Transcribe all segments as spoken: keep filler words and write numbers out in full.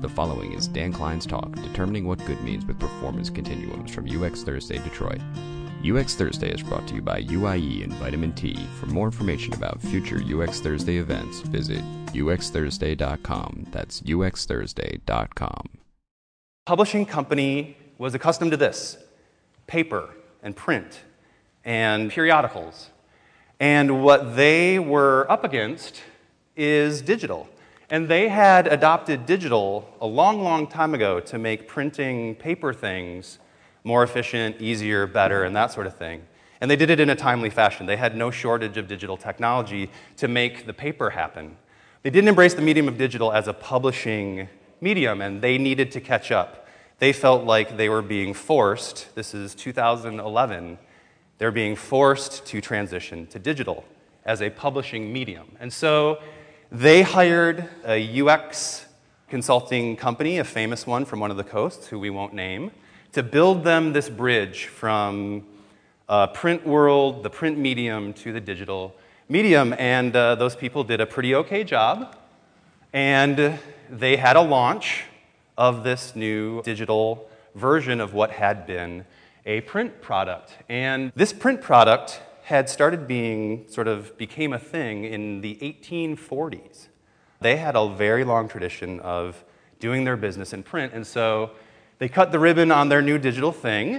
The following is Dan Klein's talk, determining what good means with performance continuums from U X Thursday Detroit. U X Thursday is brought to you by U I E and Vitamin T. For more information about future U X Thursday events, visit U X Thursday dot com. That's U X Thursday dot com. Publishing company was accustomed to this: paper and print and periodicals. And what they were up against is digital. And they had adopted digital a long, long time ago to make printing paper things more efficient, easier, better, and that sort of thing. And they did it in a timely fashion. They had no shortage of digital technology to make the paper happen. They didn't embrace the medium of digital as a publishing medium, and they needed to catch up. They felt like they were being forced, this is two thousand eleven, they're being forced to transition to digital as a publishing medium. And so they hired a U X consulting company, a famous one from one of the coasts, who we won't name, to build them this bridge from uh, print world, the print medium, to the digital medium. And uh, those people did a pretty okay job. And they had a launch of this new digital version of what had been a print product. And this print product had started being, sort of became a thing in the eighteen forties. They had a very long tradition of doing their business in print, and so they cut the ribbon on their new digital thing,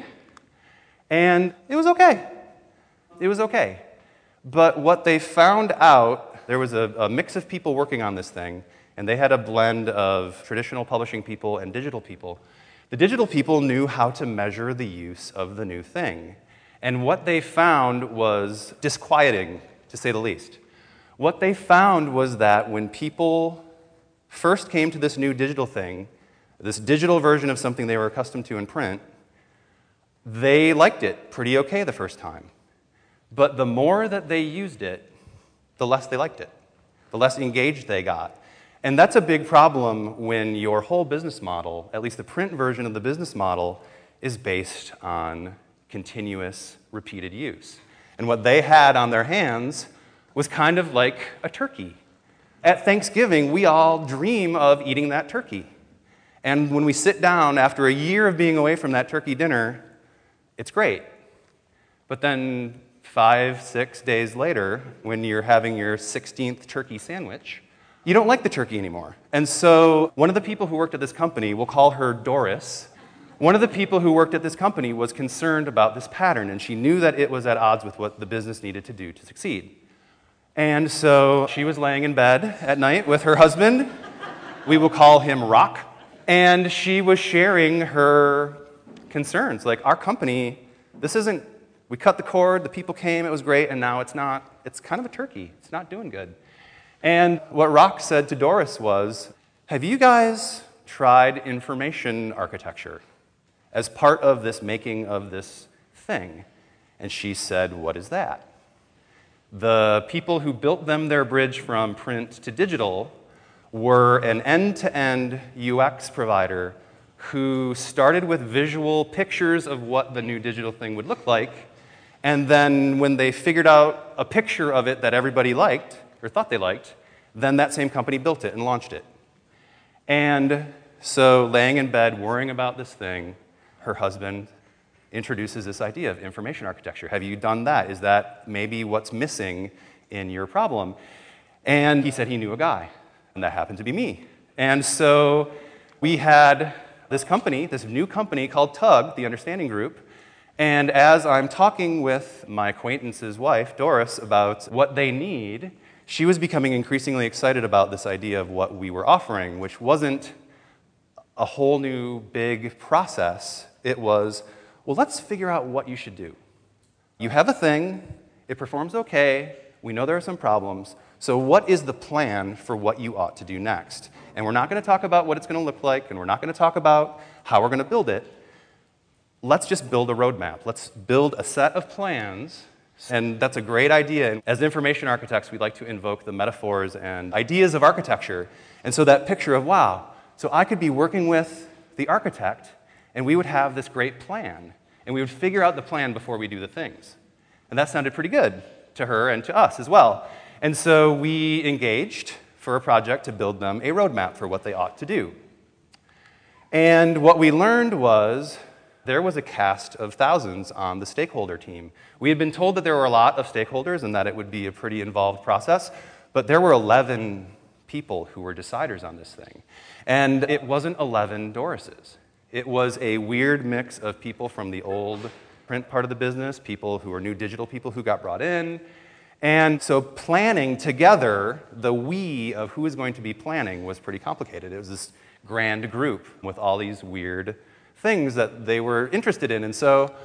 and it was okay. It was okay. But what they found out, there was a, a mix of people working on this thing, and they had a blend of traditional publishing people and digital people. The digital people knew how to measure the use of the new thing. And what they found was disquieting, to say the least. What they found was that when people first came to this new digital thing, this digital version of something they were accustomed to in print, they liked it pretty okay the first time. But the more that they used it, the less they liked it, the less engaged they got. And that's a big problem when your whole business model, at least the print version of the business model, is based on continuous, repeated use. And what they had on their hands was kind of like a turkey. At Thanksgiving, we all dream of eating that turkey. And when we sit down after a year of being away from that turkey dinner, it's great. But then five, six days later, when you're having your sixteenth turkey sandwich, you don't like the turkey anymore. And so one of the people who worked at this company, we'll call her Doris, one of the people who worked at this company was concerned about this pattern, and she knew that it was at odds with what the business needed to do to succeed. And so she was laying in bed at night with her husband. We will call him Rock. And she was sharing her concerns. Like, our company, this isn't, we cut the cord, the people came, it was great, and now it's not, it's kind of a turkey. It's not doing good. And what Rock said to Doris was, have you guys tried information architecture as part of this making of this thing? And she said, what is that? The people who built them their bridge from print to digital were an end-to-end U X provider who started with visual pictures of what the new digital thing would look like, and then when they figured out a picture of it that everybody liked, or thought they liked, then that same company built it and launched it. And so, laying in bed, worrying about this thing, her husband introduces this idea of information architecture. Have you done that? Is that maybe what's missing in your problem? And he said he knew a guy, and that happened to be me. And so we had this company, this new company called Tug, the Understanding Group, and as I'm talking with my acquaintance's wife, Doris, about what they need, she was becoming increasingly excited about this idea of what we were offering, which wasn't a whole new big process. It was, well, let's figure out what you should do. You have a thing, it performs okay, we know there are some problems, so what is the plan for what you ought to do next? And we're not going to talk about what it's going to look like, and we're not going to talk about how we're going to build it. Let's just build a roadmap. Let's build a set of plans, and that's a great idea. As information architects, we like to invoke the metaphors and ideas of architecture. And so that picture of, wow, so I could be working with the architect, and we would have this great plan, and we would figure out the plan before we do the things. And that sounded pretty good to her and to us as well. And so we engaged for a project to build them a roadmap for what they ought to do. And what we learned was there was a cast of thousands on the stakeholder team. We had been told that there were a lot of stakeholders and that it would be a pretty involved process, but there were eleven people who were deciders on this thing. And it wasn't eleven Dorises. It was a weird mix of people from the old print part of the business, people who were new digital people who got brought in. And so planning together, the we of who was going to be planning was pretty complicated. It was this grand group with all these weird things that they were interested in. And so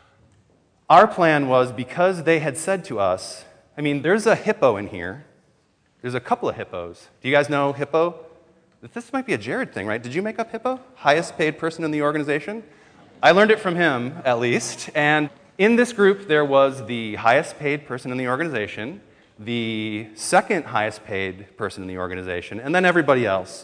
our plan was, because they had said to us, I mean, there's a hippo in here. There's a couple of hippos. Do you guys know Hippo? This might be a Jared thing, right? Did you make up Hippo? Highest paid person in the organization? I learned it from him, at least. And in this group, there was the highest paid person in the organization, the second highest paid person in the organization, and then everybody else.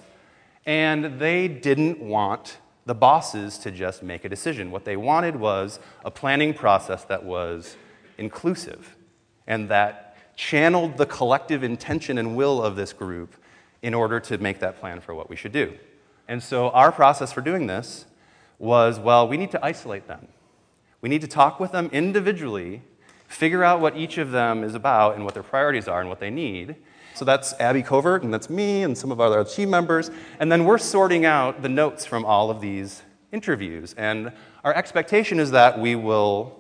And they didn't want the bosses to just make a decision. What they wanted was a planning process that was inclusive and that channeled the collective intention and will of this group in order to make that plan for what we should do. And so our process for doing this was, well, we need to isolate them. We need to talk with them individually, figure out what each of them is about and what their priorities are and what they need. So that's Abby Covert, and that's me, and some of our other team members. And then we're sorting out the notes from all of these interviews. And our expectation is that we will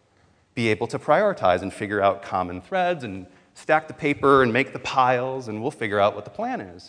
be able to prioritize and figure out common threads and stack the paper and make the piles, and we'll figure out what the plan is.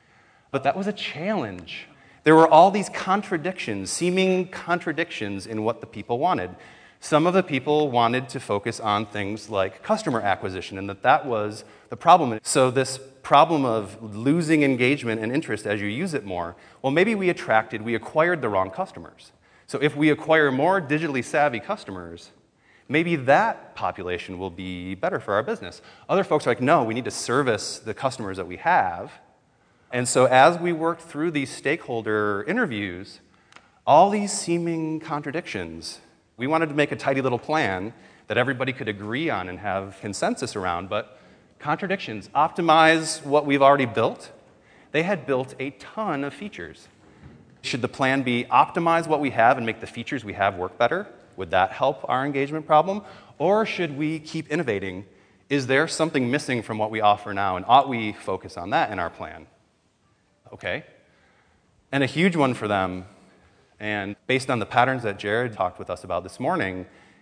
But that was a challenge. There were all these contradictions, seeming contradictions in what the people wanted. Some of the people wanted to focus on things like customer acquisition, and that that was the problem. So this problem of losing engagement and interest as you use it more, well, maybe we attracted, we acquired the wrong customers. So if we acquire more digitally savvy customers, maybe that population will be better for our business. Other folks are like, no, we need to service the customers that we have. And so as we worked through these stakeholder interviews, all these seeming contradictions, we wanted to make a tidy little plan that everybody could agree on and have consensus around, but contradictions, optimize what we've already built. They had built a ton of features. Should the plan be optimize what we have and make the features we have work better? Would that help our engagement problem? Or should we keep innovating? Is there something missing from what we offer now, and ought we focus on that in our plan? Okay. And a huge one for them, and based on the patterns that Jared talked with us about this morning,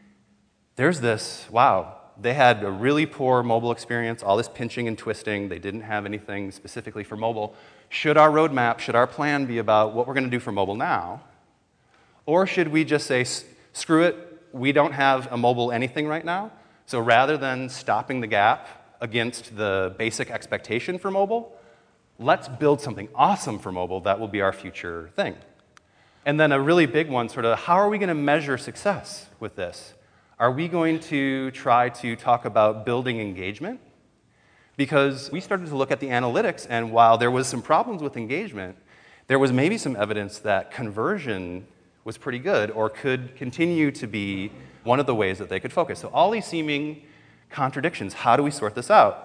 there's this, wow, they had a really poor mobile experience, all this pinching and twisting. They didn't have anything specifically for mobile. Should our roadmap, should our plan be about what we're going to do for mobile now? Or should we just say, screw it, we don't have a mobile anything right now, so rather than stopping the gap against the basic expectation for mobile, let's build something awesome for mobile that will be our future thing. And then a really big one, sort of, how are we going to measure success with this? Are we going to try to talk about building engagement? Because we started to look at the analytics, and while there was some problems with engagement, there was maybe some evidence that conversion was pretty good or could continue to be one of the ways that they could focus. So all these seeming contradictions, how do we sort this out?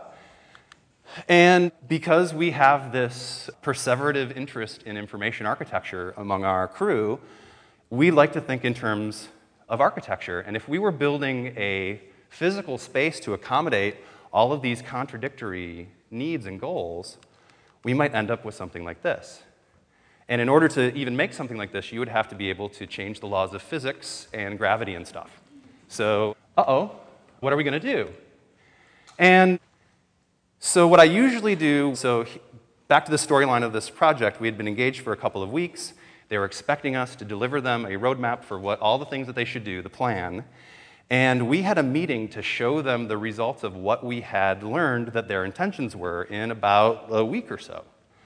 And because we have this perseverative interest in information architecture among our crew, we like to think in terms of architecture. And if we were building a physical space to accommodate all of these contradictory needs and goals, we might end up with something like this. And in order to even make something like this, you would have to be able to change the laws of physics and gravity and stuff. So, uh-oh, what are we going to do? And so what I usually do, so back to the storyline of this project, we had been engaged for a couple of weeks. They were expecting us to deliver them a roadmap for what all the things that they should do, the plan. And we had a meeting to show them the results of what we had learned that their intentions were in about a week or so.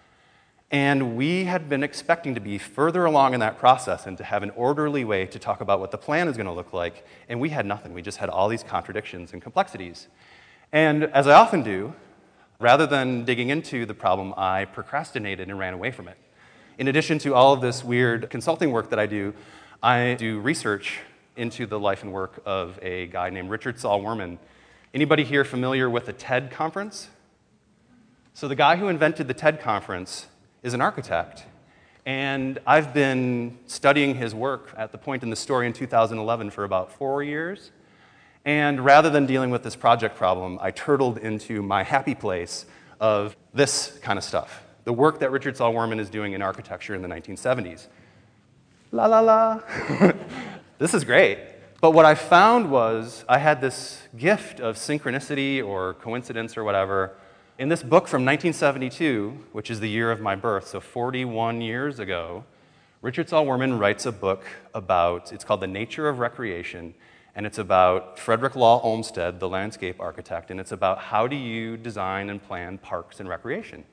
And we had been expecting to be further along in that process and to have an orderly way to talk about what the plan is going to look like. And we had nothing. We just had all these contradictions and complexities. And as I often do, rather than digging into the problem, I procrastinated and ran away from it. In addition to all of this weird consulting work that I do, I do research into the life and work of a guy named Richard Saul Wurman. Anybody here familiar with the TED conference? So the guy who invented the TED conference is an architect. And I've been studying his work at the point in the story in two thousand eleven for about four years. And rather than dealing with this project problem, I turtled into my happy place of this kind of stuff, the work that Richard Saul Wurman is doing in architecture in the nineteen seventies. La la la. This is great. But what I found was I had this gift of synchronicity or coincidence or whatever. In this book from nineteen seventy-two, which is the year of my birth, so forty-one years ago, Richard Saul Wurman writes a book about, it's called The Nature of Recreation, and it's about Frederick Law Olmsted, the landscape architect, and it's about how do you design and plan parks and recreation.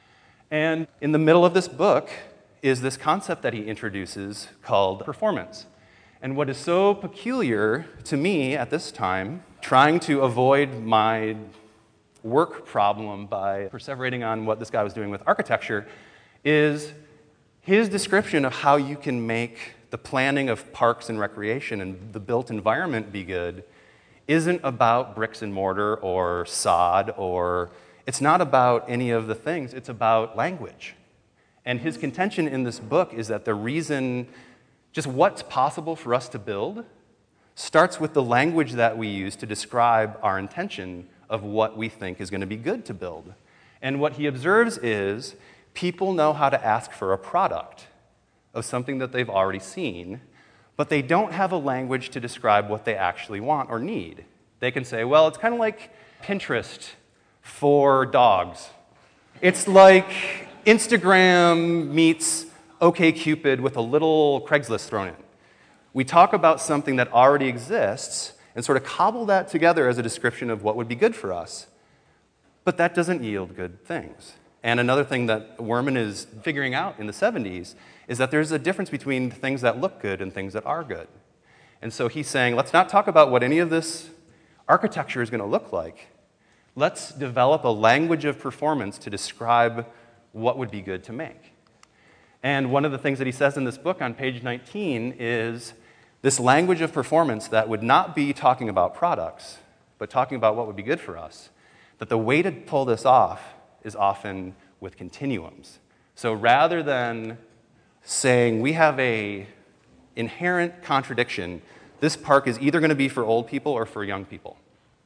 And in the middle of this book is this concept that he introduces called performance. And what is so peculiar to me at this time, trying to avoid my work problem by perseverating on what this guy was doing with architecture, is his description of how you can make the planning of parks and recreation and the built environment be good isn't about bricks and mortar or sod, or it's not about any of the things, it's about language. And his contention in this book is that the reason, just what's possible for us to build, starts with the language that we use to describe our intention of what we think is going to be good to build. And what he observes is people know how to ask for a product of something that they've already seen, but they don't have a language to describe what they actually want or need. They can say, well, it's kind of like Pinterest for dogs. It's like Instagram meets OkCupid with a little Craigslist thrown in. We talk about something that already exists and sort of cobble that together as a description of what would be good for us. But that doesn't yield good things. And another thing that Wurman is figuring out in the seventies is that there's a difference between things that look good and things that are good. And so he's saying, let's not talk about what any of this architecture is going to look like. Let's develop a language of performance to describe what would be good to make. And one of the things that he says in this book on page nineteen is this language of performance that would not be talking about products, but talking about what would be good for us, that the way to pull this off is often with continuums. So rather than saying we have a inherent contradiction, this park is either going to be for old people or for young people,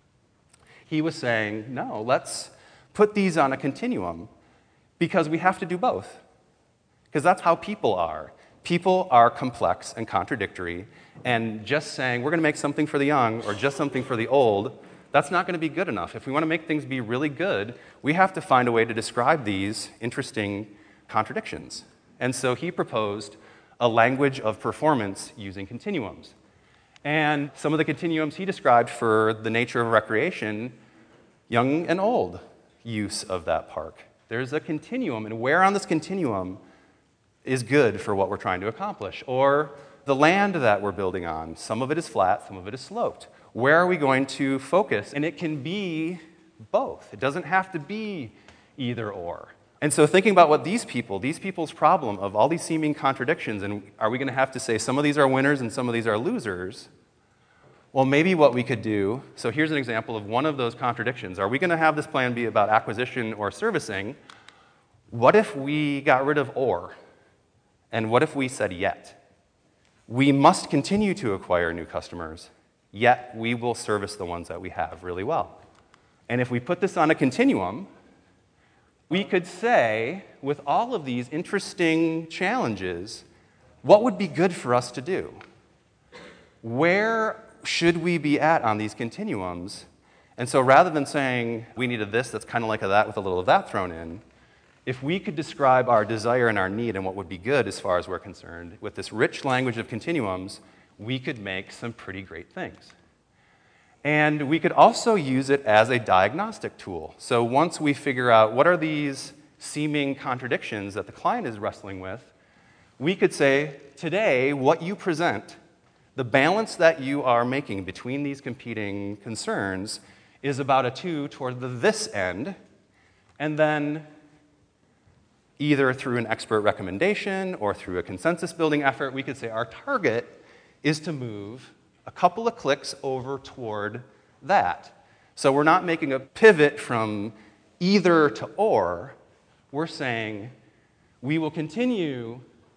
he was saying, no, let's put these on a continuum because we have to do both. Because that's how people are. People are complex and contradictory, and just saying we're going to make something for the young or just something for the old, that's not going to be good enough. If we want to make things be really good, we have to find a way to describe these interesting contradictions. And so he proposed a language of performance using continuums. And some of the continuums he described for the nature of recreation, young and old use of that park. There's a continuum, and where on this continuum is good for what we're trying to accomplish? Or the land that we're building on, some of it is flat, some of it is sloped. Where are we going to focus? And it can be both. It doesn't have to be either or. And so thinking about what these people, these people's problem of all these seeming contradictions, and are we going to have to say some of these are winners and some of these are losers? Well, maybe what we could do, so here's an example of one of those contradictions. Are we going to have this plan be about acquisition or servicing? What if we got rid of or? And what if we said yet? We must continue to acquire new customers, yet we will service the ones that we have really well. And if we put this on a continuum, we could say, with all of these interesting challenges, what would be good for us to do? Where should we be at on these continuums? And so rather than saying we needed this that's kind of like a that with a little of that thrown in, if we could describe our desire and our need and what would be good as far as we're concerned with this rich language of continuums, we could make some pretty great things. And we could also use it as a diagnostic tool. So once we figure out what are these seeming contradictions that the client is wrestling with, we could say, today, what you present, the balance that you are making between these competing concerns is about a two toward the this end, and then either through an expert recommendation or through a consensus building effort, we could say our target is to move a couple of clicks over toward that. So we're not making a pivot from either to or. We're saying we will continue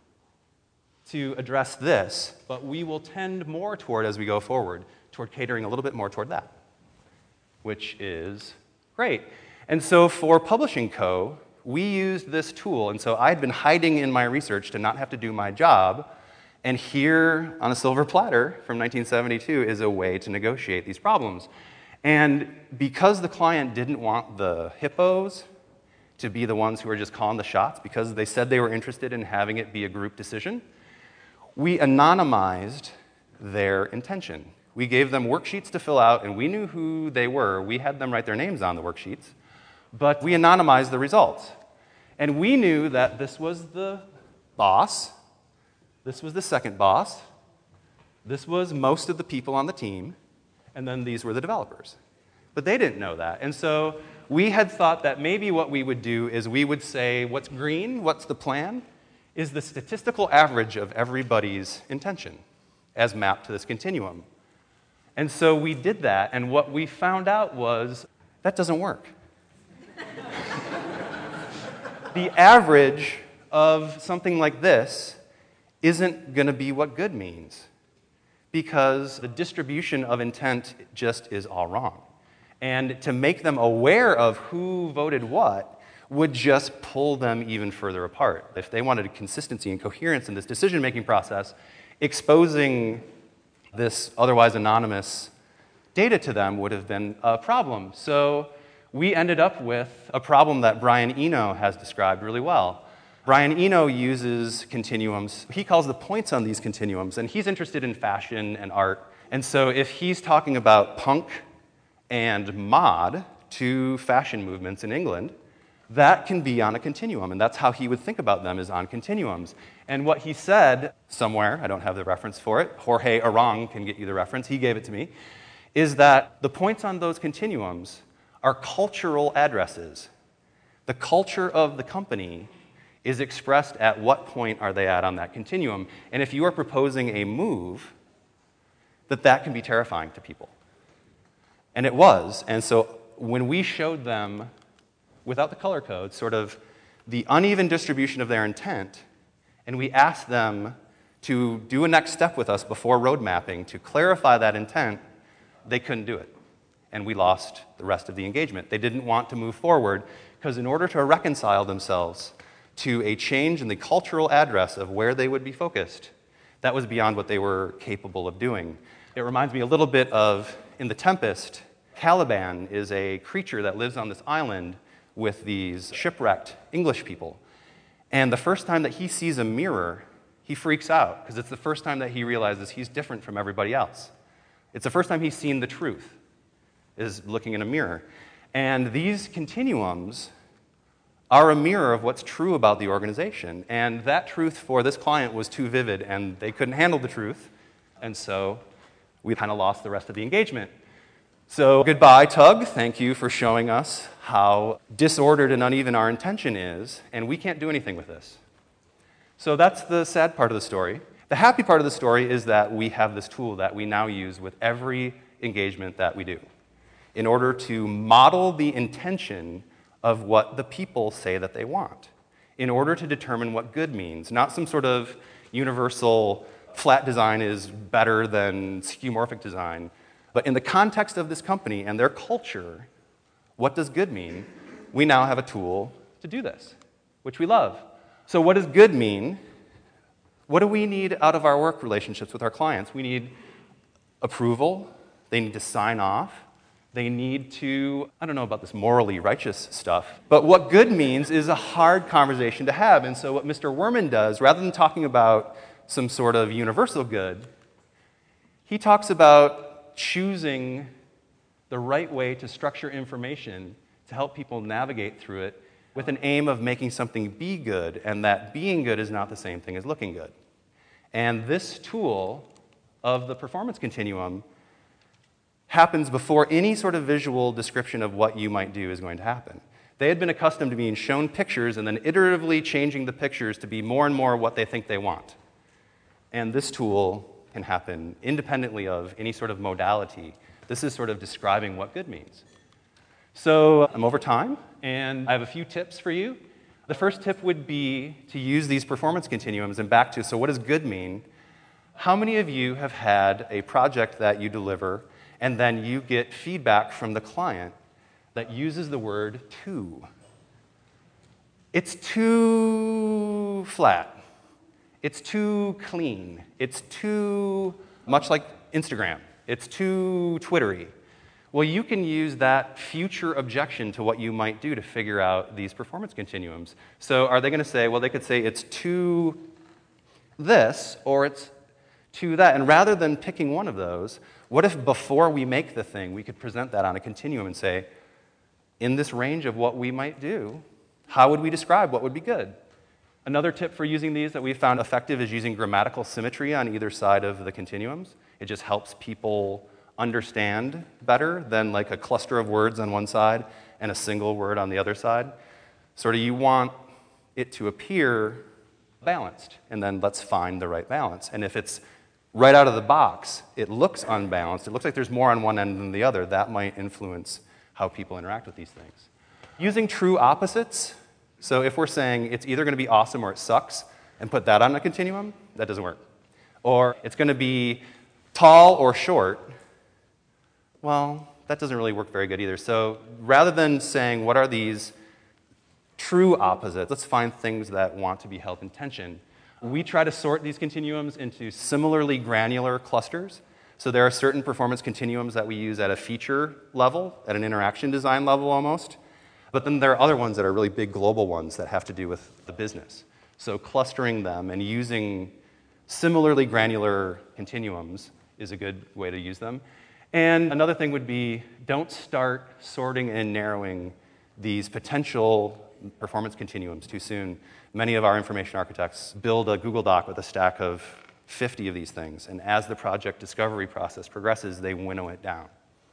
to address this, but we will tend more toward, as we go forward, toward catering a little bit more toward that, which is great. And so for Publishing Co., we used this tool, and so I'd been hiding in my research to not have to do my job, and here on a silver platter from nineteen seventy-two is a way to negotiate these problems. And because the client didn't want the hippos to be the ones who were just calling the shots, because they said they were interested in having it be a group decision, we anonymized their intention. We gave them worksheets to fill out, and we knew who they were. We had them write their names on the worksheets, but we anonymized the results. And we knew that this was the boss, this was the second boss, this was most of the people on the team, and then these were the developers. But they didn't know that. And so we had thought that maybe what we would do is we would say, what's green, what's the plan, is the statistical average of everybody's intention as mapped to this continuum. And so we did that, and what we found out was that doesn't work. The average of something like this isn't going to be what good means, because the distribution of intent just is all wrong. And to make them aware of who voted what would just pull them even further apart. If they wanted consistency and coherence in this decision-making process, exposing this otherwise anonymous data to them would have been a problem. So we ended up with a problem that Brian Eno has described really well. Brian Eno uses continuums. He calls the points on these continuums, and he's interested in fashion and art. And so if he's talking about punk and mod, two fashion movements in England, that can be on a continuum, and that's how he would think about them, is on continuums. And what he said somewhere, I don't have the reference for it, Jorge Arang can get you the reference, he gave it to me, is that the points on those continuums are cultural addresses. The culture of the company is expressed at what point are they at on that continuum. And if you are proposing a move, that that can be terrifying to people. And it was. And so when we showed them, without the color code, sort of the uneven distribution of their intent, and we asked them to do a next step with us before road mapping to clarify that intent, they couldn't do it. And we lost the rest of the engagement. They didn't want to move forward because in order to reconcile themselves to a change in the cultural address of where they would be focused, that was beyond what they were capable of doing. It reminds me a little bit of, in The Tempest, Caliban is a creature that lives on this island with these shipwrecked English people. And the first time that he sees a mirror, he freaks out, because it's the first time that he realizes he's different from everybody else. It's the first time he's seen the truth, is looking in a mirror. And these continuums are a mirror of what's true about the organization. And that truth for this client was too vivid, and they couldn't handle the truth. And so we kind of lost the rest of the engagement. So goodbye, Tug. Thank you for showing us how disordered and uneven our intention is, and we can't do anything with this. So that's the sad part of the story. The happy part of the story is that we have this tool that we now use with every engagement that we do in order to model the intention of what the people say that they want, in order to determine what good means, not some sort of universal flat design is better than skeuomorphic design, but in the context of this company and their culture, what does good mean? We now have a tool to do this, which we love. So what does good mean? What do we need out of our work relationships with our clients? We need approval. They need to sign off. They need to, I don't know about this morally righteous stuff, but what good means is a hard conversation to have. And so what Mister Wurman does, rather than talking about some sort of universal good, he talks about choosing the right way to structure information to help people navigate through it with an aim of making something be good, and that being good is not the same thing as looking good. And this tool of the performance continuum happens before any sort of visual description of what you might do is going to happen. They had been accustomed to being shown pictures and then iteratively changing the pictures to be more and more what they think they want. And this tool can happen independently of any sort of modality. This is sort of describing what good means. So I'm over time, and I have a few tips for you. The first tip would be to use these performance continuums and back to, so what does good mean? How many of you have had a project that you deliver and then you get feedback from the client that uses the word too? It's too flat. It's too clean. It's too, much like Instagram, it's too Twittery. Well, you can use that future objection to what you might do to figure out these performance continuums. So are they going to say, well, they could say it's too this or it's to that. And rather than picking one of those, what if before we make the thing, we could present that on a continuum and say, in this range of what we might do, how would we describe what would be good? Another tip for using these that we found effective is using grammatical symmetry on either side of the continuums. It just helps people understand better than like a cluster of words on one side and a single word on the other side. Sort of you want it to appear balanced, and then let's find the right balance. And if it's right out of the box, it looks unbalanced, it looks like there's more on one end than the other, that might influence how people interact with these things. Using true opposites, so if we're saying it's either going to be awesome or it sucks, and put that on a continuum, that doesn't work. Or it's going to be tall or short, well, that doesn't really work very good either. So rather than saying, what are these true opposites, let's find things that want to be held in tension. We try to sort these continuums into similarly granular clusters. So there are certain performance continuums that we use at a feature level, at an interaction design level almost. But then there are other ones that are really big global ones that have to do with the business. So clustering them and using similarly granular continuums is a good way to use them. And another thing would be, don't start sorting and narrowing these potential performance continuums too soon. Many of our information architects build a Google Doc with a stack of fifty of these things, and as the project discovery process progresses, they winnow it down.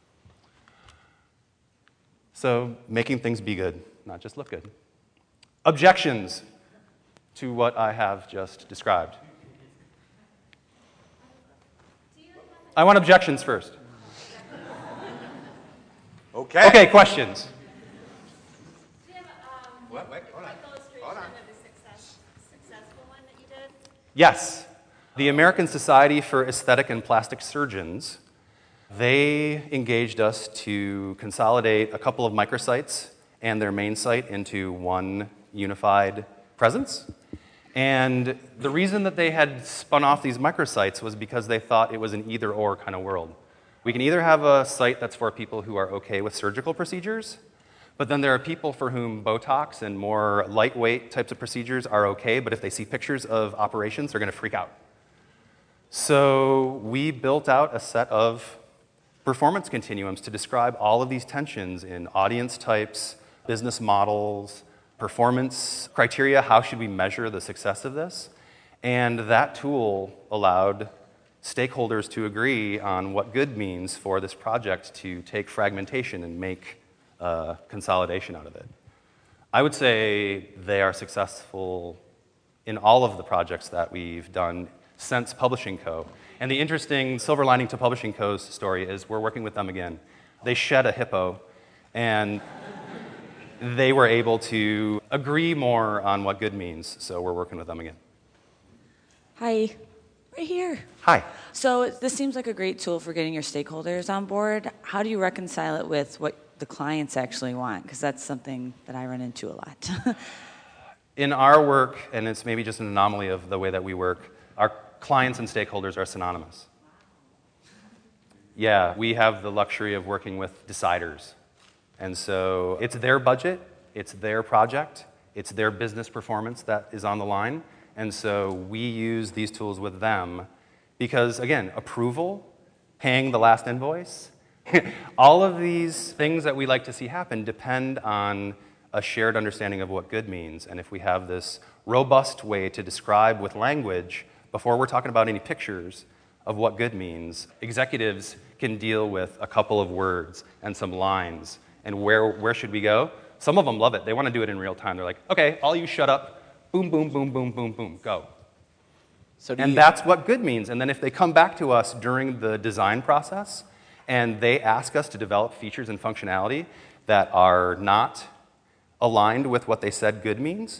So making things be good, not just look good. Objections to what I have just described. I want objections first. Okay. Okay, questions. Do you have um, What? Wait, hold on. quick illustration Hold on. of the success, successful one that you did? Yes. The American Society for Aesthetic and Plastic Surgeons, they engaged us to consolidate a couple of microsites and their main site into one unified presence. And the reason that they had spun off these microsites was because they thought it was an either-or kind of world. We can either have a site that's for people who are okay with surgical procedures, but then there are people for whom Botox and more lightweight types of procedures are okay, but if they see pictures of operations, they're going to freak out. So we built out a set of performance continuums to describe all of these tensions in audience types, business models, performance criteria, how should we measure the success of this? And that tool allowed stakeholders to agree on what good means for this project to take fragmentation and make uh, consolidation out of it. I would say they are successful in all of the projects that we've done since Publishing Co. And the interesting silver lining to Publishing Co.'s story is we're working with them again. They shed a hippo, and they were able to agree more on what good means, so we're working with them again. Hi, right here. Hi. So this seems like a great tool for getting your stakeholders on board. How do you reconcile it with what the clients actually want? Because that's something that I run into a lot. In our work, and it's maybe just an anomaly of the way that we work, our clients and stakeholders are synonymous. Yeah, we have the luxury of working with deciders. And so it's their budget, it's their project, it's their business performance that is on the line. And so we use these tools with them because, again, approval, paying the last invoice, all of these things that we like to see happen depend on a shared understanding of what good means. And if we have this robust way to describe with language, before we're talking about any pictures of what good means, executives can deal with a couple of words and some lines. And where, where should we go? Some of them love it. They want to do it in real time. They're like, okay, all you shut up. Boom, boom, boom, boom, boom, boom, go. So do and you, that's what good means. And then if they come back to us during the design process and they ask us to develop features and functionality that are not aligned with what they said good means,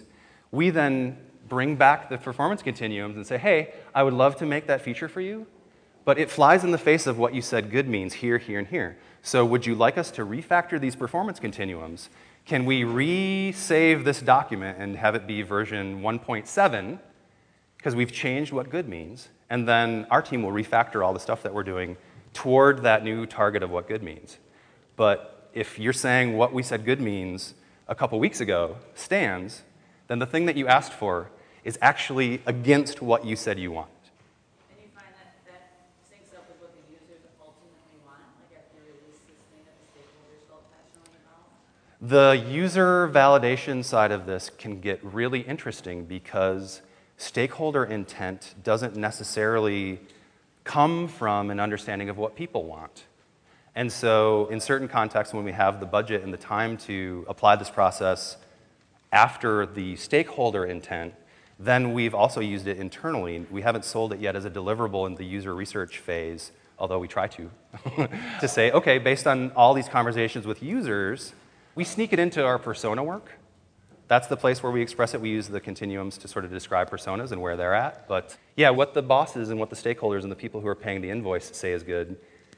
We then bring back the performance continuums and say, hey, I would love to make that feature for you, but it flies in the face of what you said good means here, here, and here. So would you like us to refactor these performance continuums? Can we re-save this document and have it be version one point seven, because we've changed what good means, and then our team will refactor all the stuff that we're doing toward that new target of what good means. But if you're saying what we said good means a couple weeks ago stands, then the thing that you asked for is actually against what you said you want. And you find that that syncs up with what the users ultimately want, like after you release this thing that the stakeholders felt passionately about? The user validation side of this can get really interesting because stakeholder intent doesn't necessarily come from an understanding of what people want. And so in certain contexts, when we have the budget and the time to apply this process after the stakeholder intent, then we've also used it internally. We haven't sold it yet as a deliverable in the user research phase, although we try to, to say, okay, based on all these conversations with users, we sneak it into our persona work. That's the place where we express it. We use the continuums to sort of describe personas and where they're at. But yeah, what the bosses and what the stakeholders and the people who are paying the invoice say is good,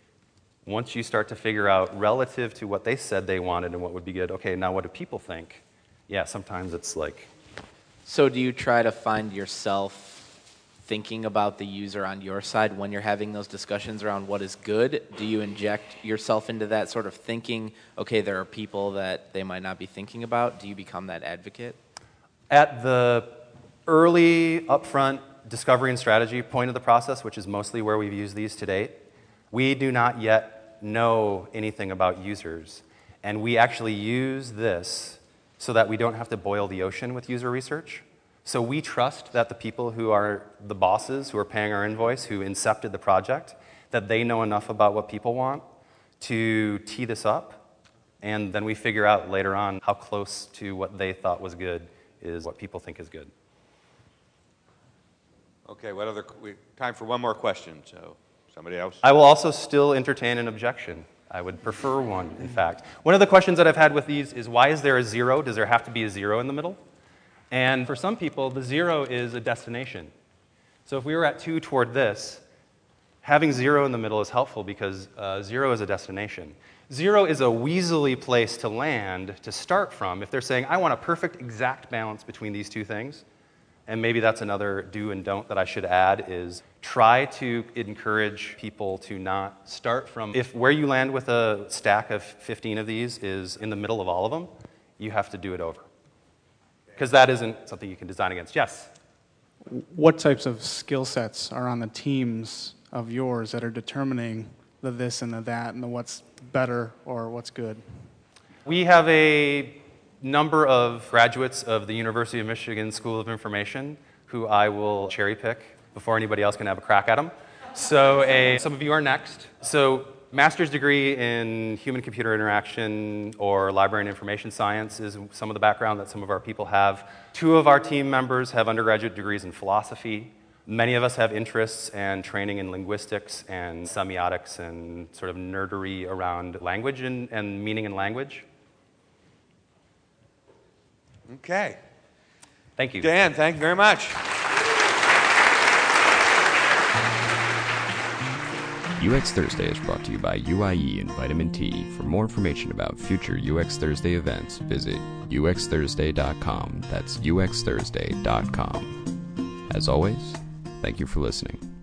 once you start to figure out relative to what they said they wanted and what would be good, okay, now what do people think? Yeah, sometimes it's like... So do you try to find yourself thinking about the user on your side when you're having those discussions around what is good? Do you inject yourself into that sort of thinking, okay, there are people that they might not be thinking about? Do you become that advocate? At the early, upfront discovery and strategy point of the process, which is mostly where we've used these to date, we do not yet know anything about users. And we actually use this so that we don't have to boil the ocean with user research. So we trust that the people who are the bosses, who are paying our invoice, who incepted the project, that they know enough about what people want to tee this up. And then we figure out later on how close to what they thought was good is what people think is good. Okay, what other, we, time for one more question, so somebody else? I will also still entertain an objection. I would prefer one, in fact. One of the questions that I've had with these is, why is there a zero? Does there have to be a zero in the middle? And for some people, the zero is a destination. So if we were at two toward this, having zero in the middle is helpful because uh, zero is a destination. Zero is a weaselly place to land, to start from. If they're saying, I want a perfect exact balance between these two things, and maybe that's another do and don't that I should add, is try to encourage people to not start from, if where you land with a stack of fifteen of these is in the middle of all of them, you have to do it over. Because that isn't something you can design against. Yes? What types of skill sets are on the teams of yours that are determining the this and the that and the what's better or what's good? We have a number of graduates of the University of Michigan School of Information who I will cherry pick before anybody else can have a crack at them. So a, some of you are next. So master's degree in human-computer interaction or library and information science is some of the background that some of our people have. Two of our team members have undergraduate degrees in philosophy. Many of us have interests and training in linguistics and semiotics and sort of nerdery around language and, and meaning in language. Okay. Thank you. Dan, thank you very much. U X Thursday is brought to you by U I E and Vitamin T. For more information about future U X Thursday events, visit U X Thursday dot com. That's U X Thursday dot com. As always, thank you for listening.